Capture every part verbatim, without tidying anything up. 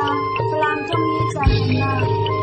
Falan trong hi chan na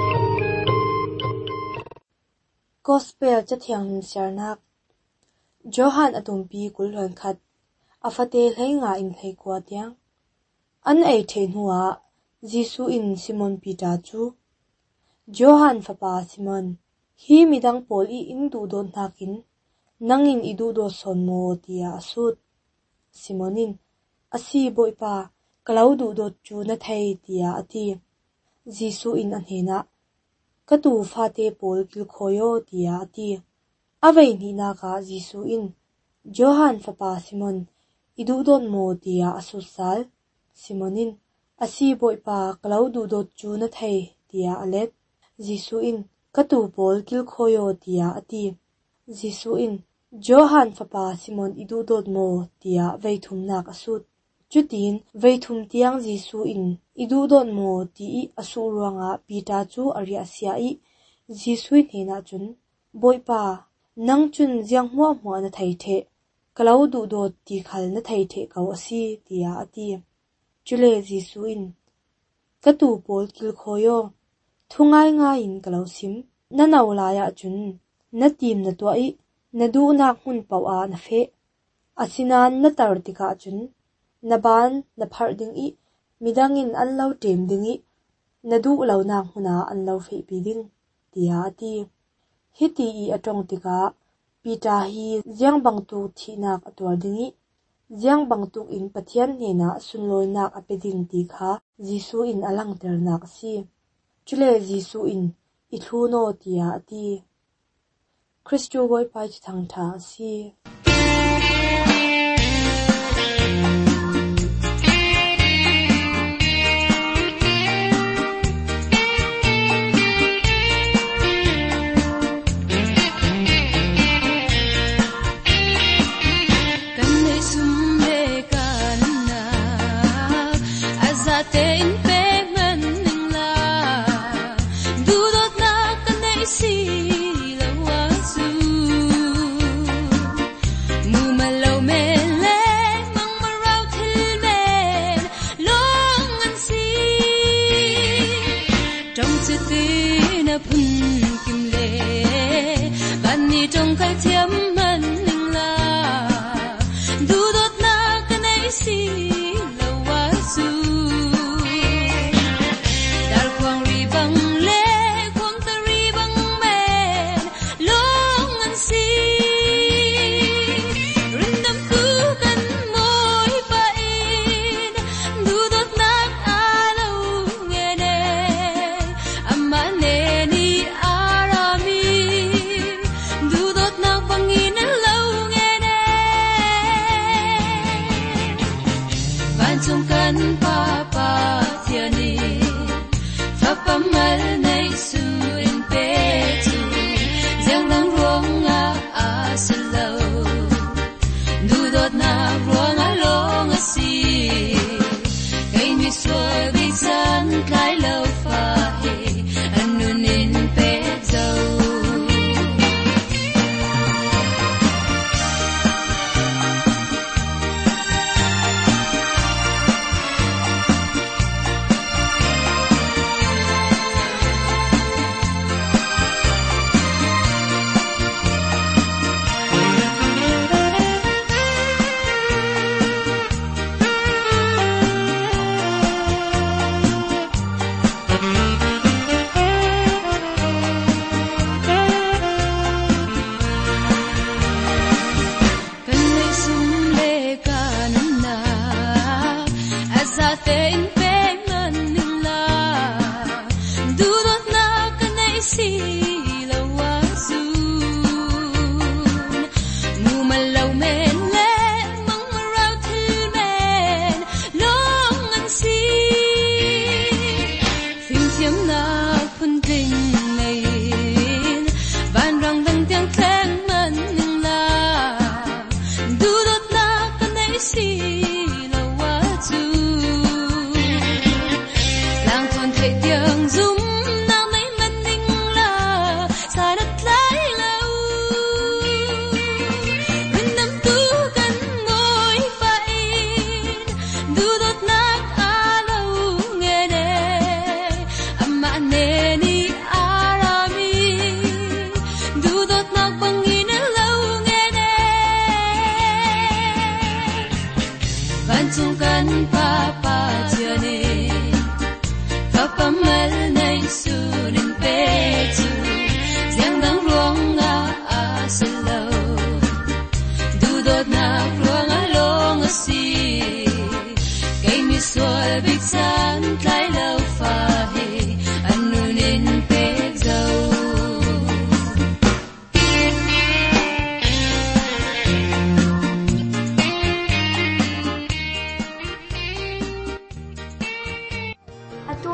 Gospel cha thiang sharnak Johan atumpi kulhon khat afate hleinga in hlei tiang an ei thein huwa Jisu in Simon Peter chu Johan fapa Simon hi midang pol i indu don nakin nangin idu do sonmo tia asut Simonin asi boipa kalaudu do chu na thei tia ati Jisu in anhena katu fate pol kil khoyo tia ati avei ni na ka Jisu in Johan fapa Simon idu don mo tia asusal Simonin asi boipa kalaudu do chu na thei tia alet Jisu in katu pol kil khoyo tia ati Jisu in Johan fapa Simon idu don mo tia veithum nak asut chutin veithum tiang Jisu in idu don mo ti asu ruanga pita chu ari asia i Jisu hena chun boipa nang chun jiang hwa hwa na thai the kalau du do ti khal na thai the kau asi tia ati chule Jisu in katu pol kil khoyo thungai nga in kalau sim na naula ya chun na tim na to i na du na hun pau a na fe asinan na tar tika chun na ban na phar ding i midangin an lau tem ding i na du lau na huna an lau fe pi ding tia ati hiti i atong tika pita hi jiang bangtu thinak atwar ding i jiang bangtu in pathian hena sunloi nak apeding ti kha Jisu in alang ter nak si chule Jisu in i thuno tia ati Christu boy pai thang tha si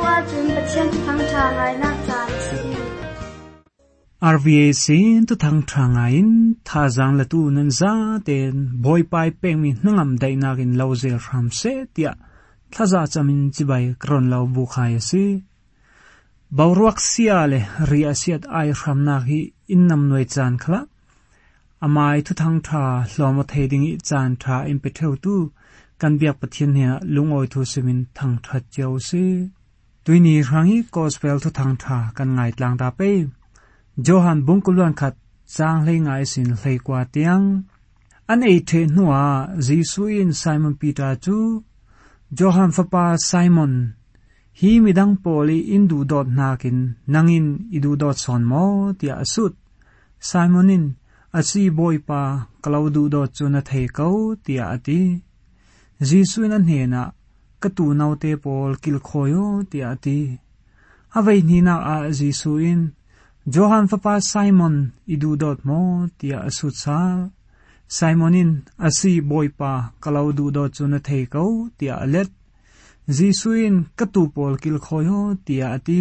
ว่าจุนประเทียนทั้งทางไงนักจานสิอาร์ วี เอ sin tu thang thangain tha jang la tu nan za ten boy pai peng mi nangam dai nakin lauzel ram se tia thaza chamin chibai kron lau bu khai si bawruak siale ria siat ai ram na hi innam noi chan khla amai tu thang tha hlom theding i chan tha impetheu tu kan biak pathian ne lungoi thu semin thang tha cheu si tuini rangi gospel tu thang tha kan ngai tlang da pe Johan bungkulwan khat chang lei ngai sin hlei kwa tiang an ei the nuwa Jisu in Simon Peter chu Johan fapa Simon hi midang poli indu dot nakin nangin idu dot son mo tia asut Simonin asi boy pa klaudu dot chu na thei kau tia ati Jisu in an hena katu naute pol kil khoyo tia ati avei ni na a Jisu in Johan fapa Simon idu dot mo tia asut sa Simonin asi boy pa kalaudu dot chuna thei kau tia alet Jisuin katu pol kil khoyo tia ati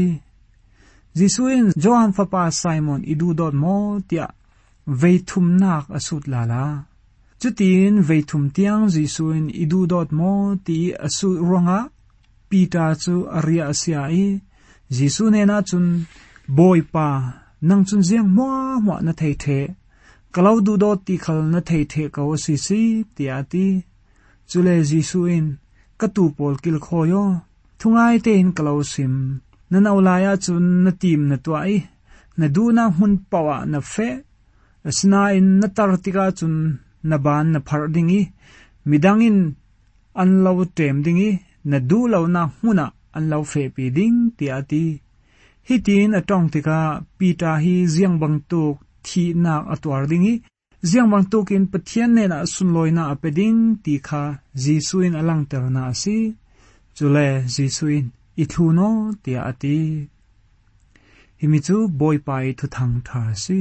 Jisuin Johan fapa Simon idu dot mo tia veithum nak asut lala chutin veithum tiang Jisuin idu dot mo ti asu ronga Peter chu aria asia i Jisu ne na chun boy pa nang chun jiang mo mo na thei the kalau du do ti khal na thei the ka o si si ti ati chule Jisu in katu pol kil khoyo thungai te in kalau sim na naulaya chun na tim na twai na du na hun pawa na fe asna in na tartika chun na ban na phar dingi midangin an law tem dingi na du law na huna an law fe pi ding ti ati hitin atong tika Peter hi ziang bang tuk thi nak atwar dingi ziang bang tukin pathian ne na sunloina apeding ti kha Jisuin alang terna si chule Jisuin ithuno ti ati himichu boy pai thu thang thar si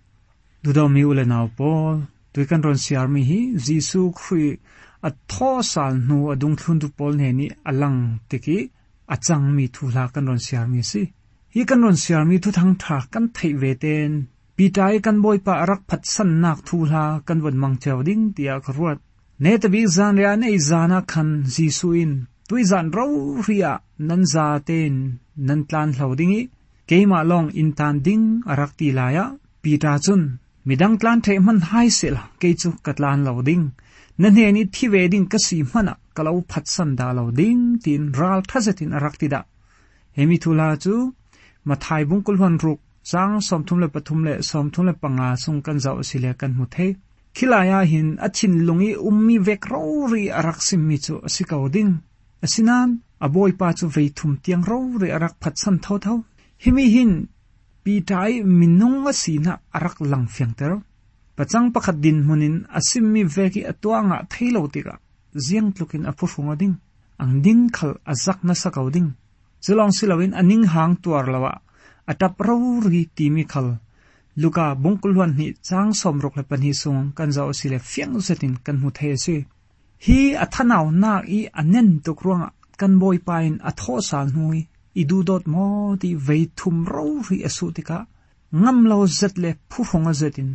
dudo mi ule naw pol tuikan ron siar mi hi Jisu khri a tho sal nu adung thun tu pol ne ni alang tiki achang mi thula kan ron siar mi si hi kan ron siar mi thu thang tha kan thei ve ten pitai kan boy pa arak phat san nak thula kan won mang chaw ding tia khruat ne ta bi zan ria nei zana khan Jisuin tui zan ro ria nan za ten nan tlan hlodingi keima long in tan ding arak ti laya pita chun midang tlan the man hai sel ke chu katlan loding nan he ni thi wedding ka si mana kalau phat san da loding tin ral thazatin arak ti da hemi thula chu mathai bungkul hon ruk chang somthum le pathum le somthum le panga sung kan zau sile kan mu the khilaya hin achin lungi ummi vek ro ri arak sim mi chu asikawding asinan aboy pa chu veithum tiang ro ri arak phat san tho tho himi hin pitai minung asina arak lang fyang ter pachang pakhat din munin asimmi veki atwanga thailo tika ziang tlukin aphufung ading ang ding khal azak na sakawding zulong silawin aning hang tuar lawa atap ro ri timi khal luka bungkulwan ni chang somrok le pani sung kan zau sile fyang zetin kan mu the se hi athanaw na i anen tukruanga kan boy pain atho sal hnui idu dot mo ti veithum ro ri asutika ngam lo zetle phufong zetin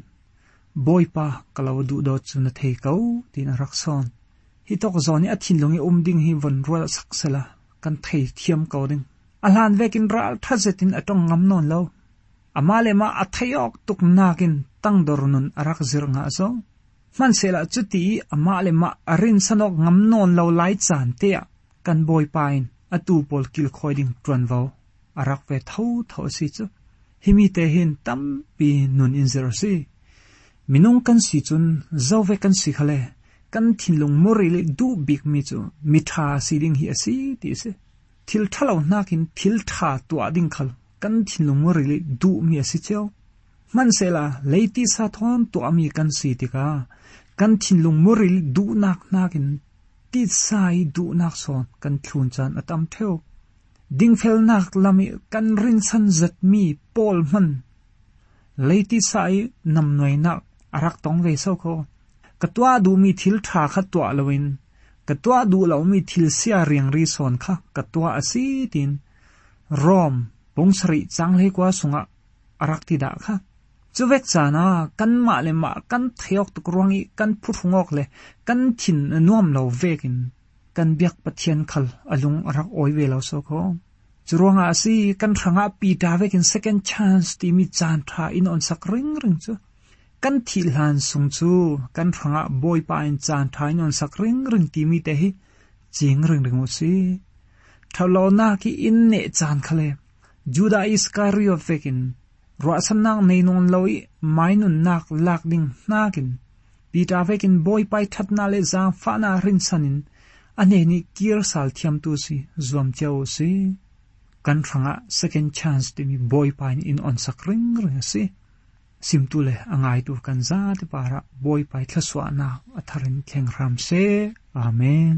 boy pa kalau du dot chuna thei kau tin rakson hi tok zoni athin lungi umding hi von rual saksala kan thei thiam kauding alhan vekin ral thazetin atong ngam non lo amale ma athayok tuk nakin tangdornun arak zirnga so mansela chuti amale ma arin sanok ngam non lo lai chan te kan boy pain atu pol kil khoiding tronvo arak ve tho tho si chu himi te hin tam pi nun in zero si minung kan si chun zove kan si khale kan thinlung morili du big mi chu mitha siding hi asi ti se thil thalo nakin thil tha tu ading khal kan thinlung morili du mi asi cheu mansela leiti sa thon tu ami kan si tika kan thinlung morili du nak nakin ti sai du nak son kan thlun chan atam theu ding fel nak lami kan rin san zat mi pol man leiti sai nam noi nak arak tong ve so ko katwa du mi thil tha kha twa lawin katwa du lo mi thil sia riang ri son kha katwa asi tin rom bong sari chang le kwa sunga arak ti da kha chuwek chana kan ma le ma kan theok tuk rongi kan phuthungok le kan thin nuam lo vekin kan biak pathian khal alung arak oi ve lo so ko churonga si kan thanga pi da vekin second chance ti mi chan tha in on sak ring ring chu kan thil han sung chu kan thanga boy pa in chan tha in on sak ring ring ti mi te hi ching ring ring si thalo na ki in ne chan khale Judah Iscariot vekin Rasan nak nainon loi mainun nak lak ding nakin Pita vekin boy pai that na le zang fa na rin sanin ane ni kir sal thiam tu si zuam chao si kan thanga second chance ti mi boy pai in on sak ring ring si sim tu le angai tu kan za te para boy pai thlaswa na atharin thleng ram se amen.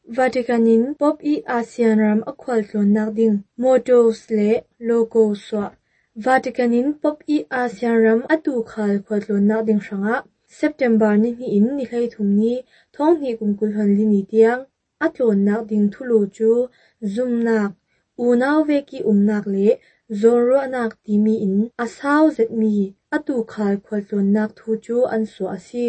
Vaticanin pop i ASEAN ram akwal tlon nak ding mottos le logo swa Vaticanin pop i ASEAN ram atu khal khwal tlon nak ding shanga September ni ni in ni hlei thum ni thong ni kungkul hon li ni tiang atlon nak ding thulu chu zum nak unaw veki umnak le zorro nak ti mi in asaw zet mi atu khal khwal tlon nak thu chu an so asi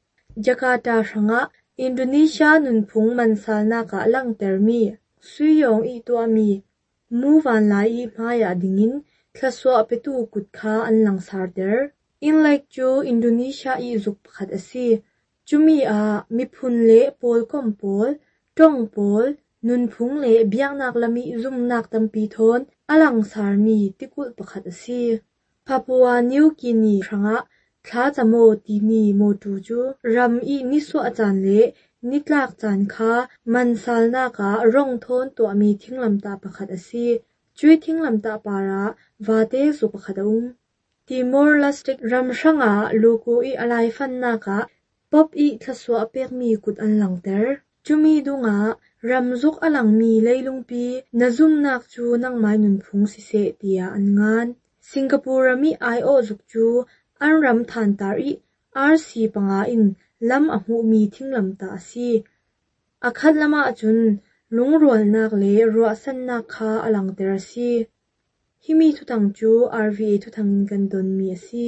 Jakarta shanga Indonesia nun phung mansal na ka lang termi suyong i to mi muwan lai i maya dingin thlaswa petu kutkha an lang sarder in like chu Indonesia i zuk khat asi chumi a mi phun le pol kom pol tong pol nun phung le biang nak lami zum nak tampi thon alang sar mi tikul pakhat asi Papua New Guinea ranga thla chamo ti mi mo tu chu ram i ni so achan le nitlak chan kha mansal na ka rong thon to mi thinglam ta pakhat asi chui thinglam ta para wate zu pakhat um Timor Leste ram ranga logo i alai fan na ka pop i thlaswa pek mi kut an lang ter chumi dunga ramzuk alang mi leilung pi nazum nak chu nang mai nun phung si se tia an ngan Singapore mi I O zuk chu an ram than tar i R C panga in lam ahu mi thinglam ta si akhat lama chun lungrol nak le ro san nak kha alang ter si himi thutang chu R V A thutang kan don mi si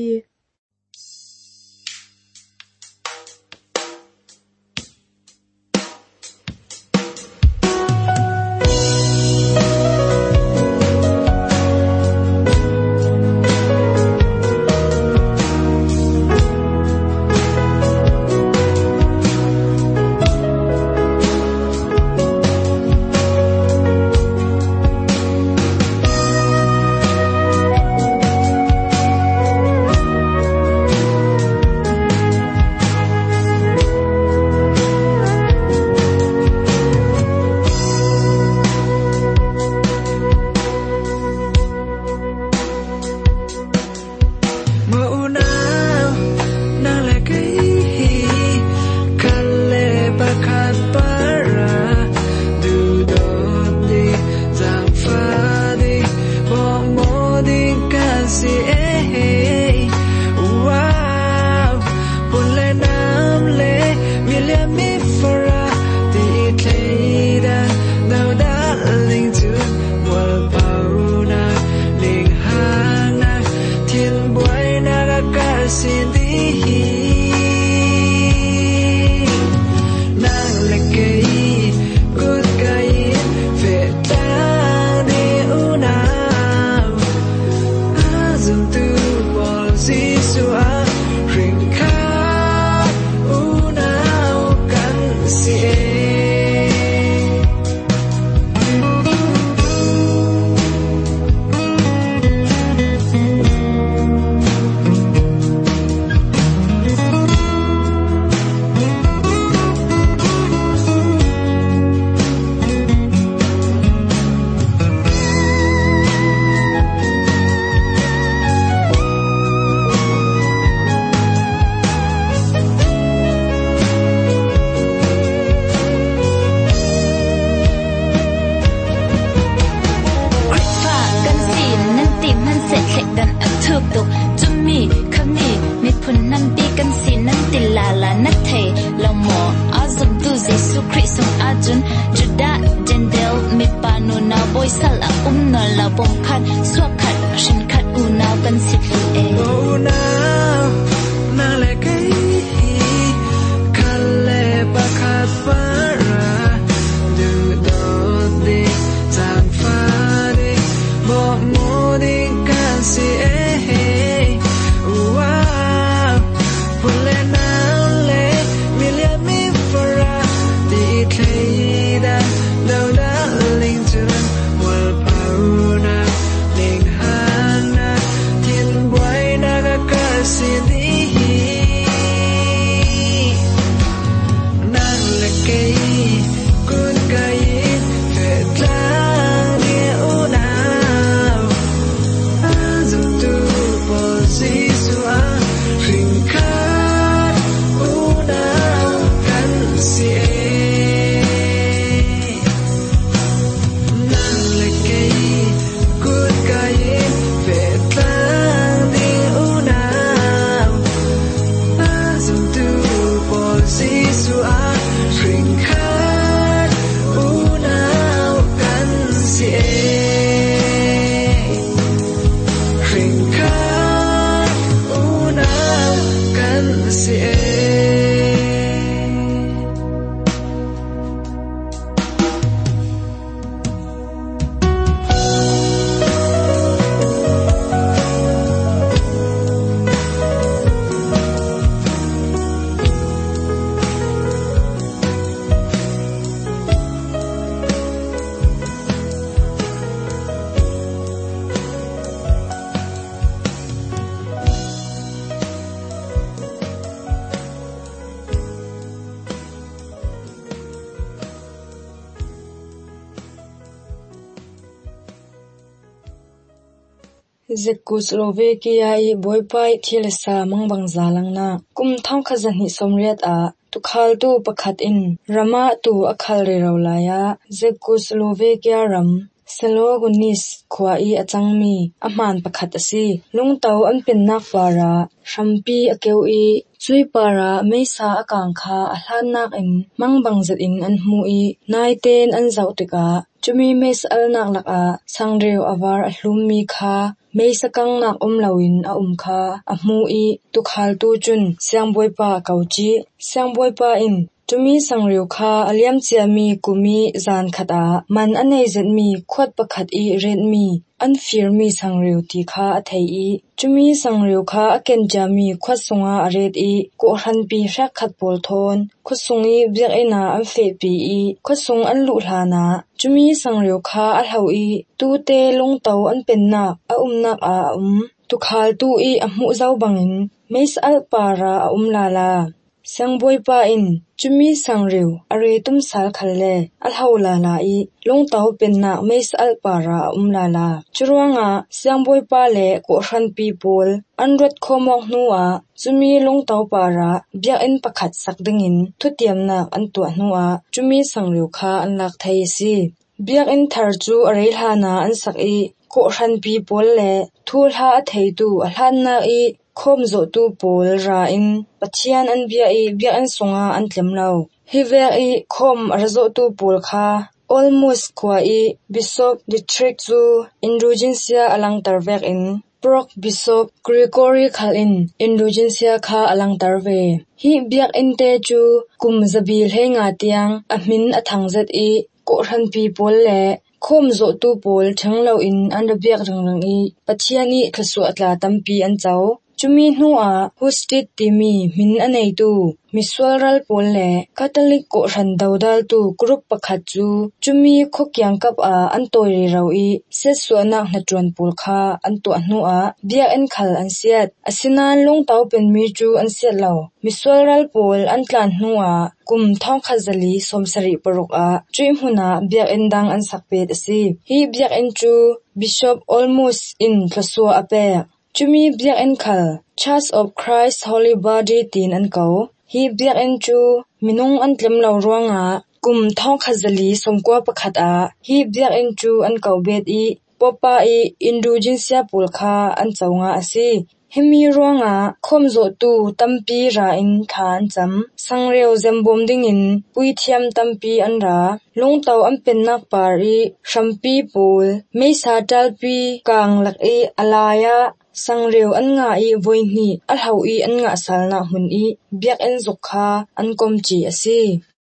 Đâu đã linh trường wal pauna ling si e Czechoslovakia i boipai thilesa mangbang zalangna kum thang khazan hi somriat a tukhal tu pakhat in rama tu akhal rero laya Czechoslovakia ram Selogonis khwa i achangmi aman pakhat asi lungtau an pinnak para shampi akeu i chui para meisa akang kha ahlanak in mangbang zat in an hmu i naiten an zautika chumi mes alnak lak a sangreu avar ahlum mi kha meisa kangnak omlawin a umkha a hmu i tukhal tu chun siangboipa kauchi siangboipa in chumi sangreu kha aliam chiami kumi zan khata man anei zet mi khwat pakhat i red mi an fir mi sangreu ti kha a thei i chumi sangreu kha aken jami khwat sunga a red i ko hran pi hrak khat pol thon khusungi biak ena an fe pi i khusung an lu hlana chumi sangreu kha a hlau i tu te lungtau an penna a umnak a um tukhal tu i a hmu zau bangin meis al para a umlala Siangboipa in chumi sangreu are tum sal khalle alhaula la i longtau penna meis al para umlala churuanga siangboipa le ko hran people anrot khomok nuwa chumi longtau para bia in pakhat sakdingin thutiamna antu nuwa chumi sangreu kha anlak thai si bia in thar chu arei hlana an sak i ko hran people le thulha a thei tu alhanna i khom zo tu pol ra in pathian an bia i bia an songa an tlemlo hi ver i khom arzo tu pol kha almost khwa i bishop district zu indulgencia alang tarvek in Proc Bishop Gregory Khalin indulgencia kha alang tarve hi biak in te chu kum zabil henga tiang ahmin athangzet i ko hran pi pol le khom zo tu pol thanglo in an biak rangrang i pathiani thsu atla tampi an chau chumi hnuwa hostit timi min anei tu miswalral pol le catholic ko hran daudal tu group pakhat chu chumi khokyang kap a antoi ro i seswana hnachuan pol kha antu hnuwa bia en khal an siat asinan lungtau pen mi chu an siat lo miswalral pol an tlan hnuwa kum thong khazali somsari paruk a chui hmuna bia endang an sakpet asi hi bia en chu bishop almost in thlasua ape chumi biak en khal Church of Christ Holy Body tin an ko hi biak en chu minung an tlemlo ruanga kum thong khazali somkwa pakhat a hi biak en chu an ko bet i popa i indulgencia pulkha an chawnga asi hemi ruanga khomzo tu tampi ra in than cham sangreu zembom dingin puithiam tampi an ra lungtau an pennak pari shampi pul meisa talpi kang lak e alaya sangreu an nga i voini alhau i an nga salna hun i biak en zokha an komchi asi